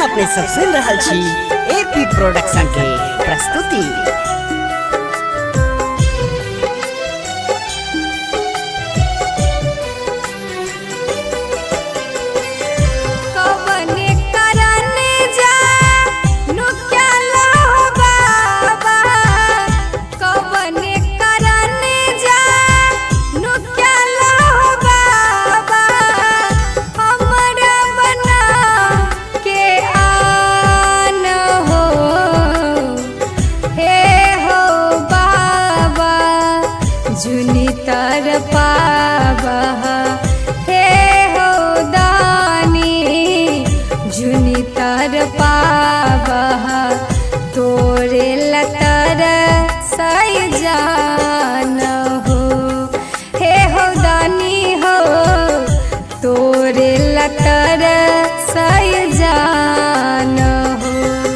अपने सब सुन रहल छी एपी प्रोडक्शन के प्रस्तुति। जुनी तर पावा हे हो दानी जुनी तर पावा तोरे लतर सई जान हो हे हो दानी हो तोरे लतर सई जान हो।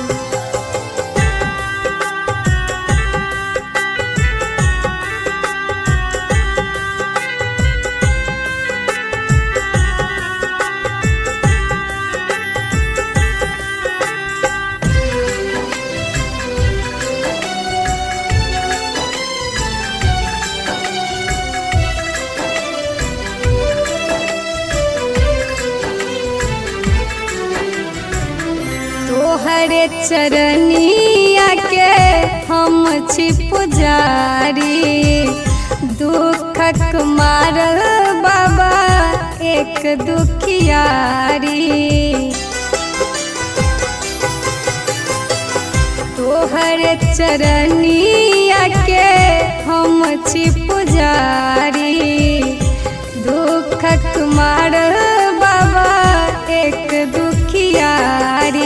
तोहरे चरनिया के हम छी पुजारी दुखक मारल बाबा एक दुखियारी। तोहरे चरनिया के हम छी पुजारी दुखक मारल बाबा एक दुखियारी।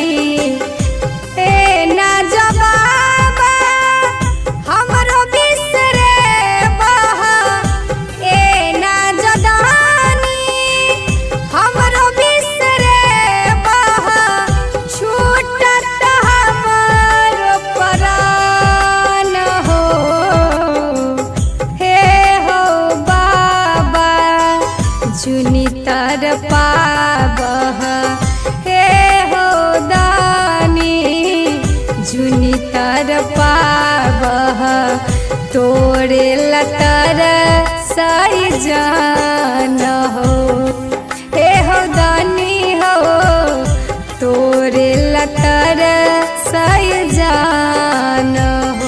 जुनी तर पावह हे हो दानी जुनी तर पावह तोरे लतर सई जान हो हे हो दानी हो तोरे लतर सई जान हो।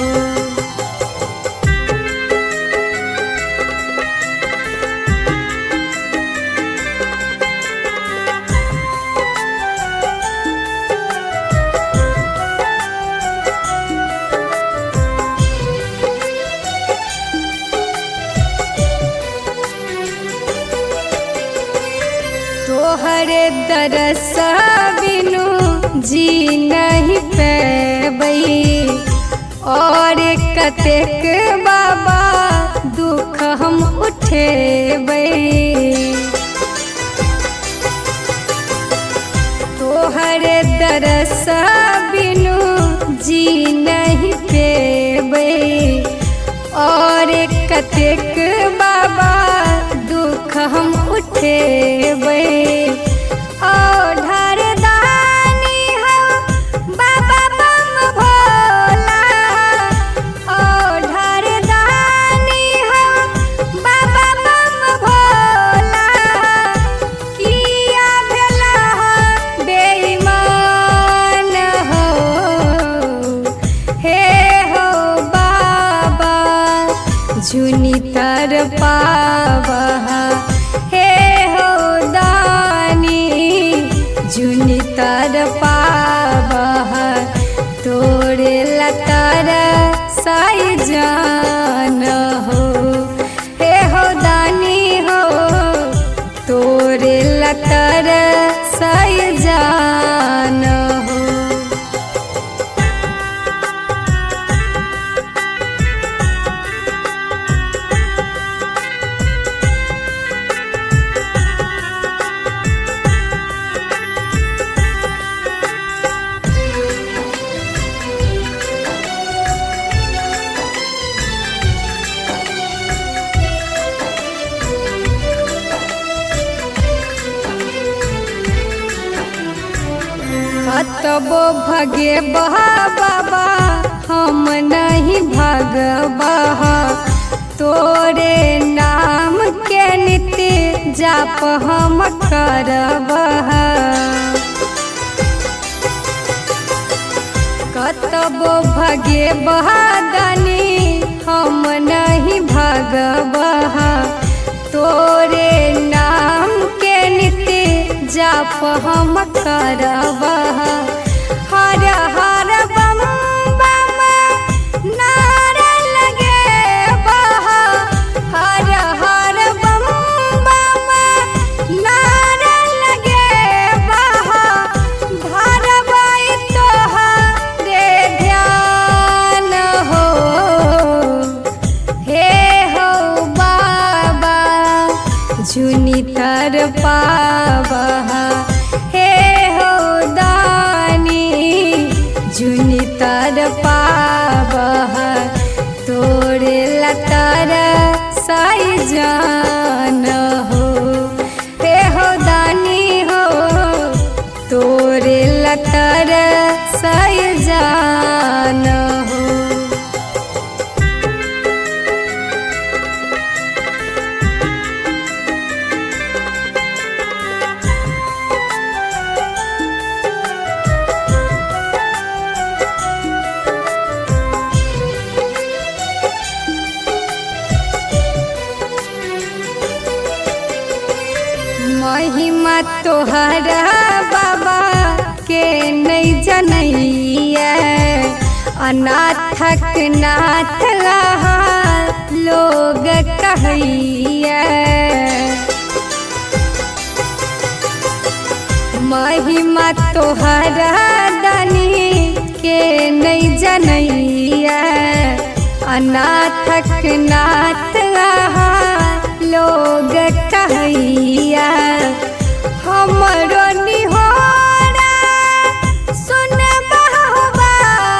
तोहरे दरस बिनु जी नहीं पैबै और कतेक बाबा दुख हम उठेबै। तोहरे दरस बिनु जी नहीं पैबै और कतेक बाबा दुख हम उठेबै। ढार दानी हो बाबा बम भोला ढार दानी हो बाबा बम भोला किया भेला बेईमान हो हे हो बाबा जुनी तर पावह हे हो दानी जुनी तर पावह तोरे लतर सई जान हो हे हो दानी हो तोरे लतर सई जान हो। कतबो भगे बाबा हम नहीं भगबा तोरे नाम के नित्य जाप हम करब कतबो भगे बहादनी हम नहीं भगबा तोरे नाम के नित्य जाप हम करब हर हर बम बम नारा लगे हर हर बम बम नारा लगे भरबाई तोहरे ध्यान हो हे हो बाबा जुनी तर पावा हे हो दानी जुनी तर पावा तोरे लतर साई जान हो हे हो दानी हो तोरे लतर साई जान हो महिमा तोहरा बाबा के नहीं जनैया अनाथक नाथ लोग कहैया महिमा तोहरा दानी के नहीं जनैया अनाथक नाथ लोग कहैया हमरो निहोरा सुन बाबा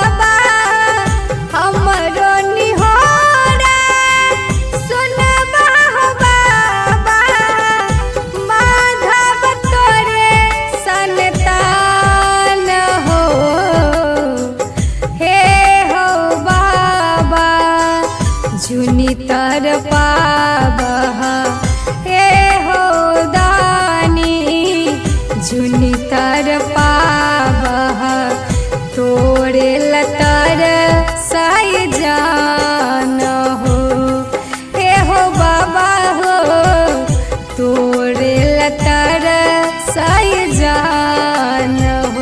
हमरो निहोरा सुन बाबा माधव तोरे संतान हो हे हो बाबा जुनी तर पावा हे हो दानी जुनी तर पावा तोरे लतर साई जान हो हे हो बाबा हो तोरे लतर साई जान हो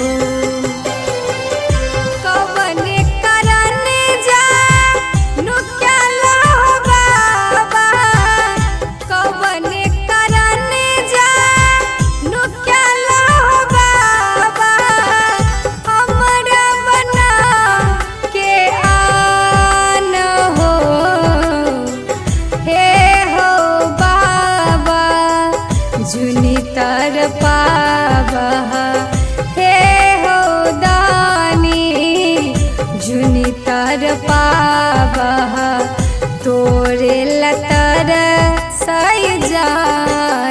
कवने करन जा नुक्याल हो बाबा कवने करन जा नुक्याल हो बाबा हमरा बना के आन हो हे हो बाबा जुनी तर पावा हे हो दानी जुनी तर पावा तोरे लतर साई जान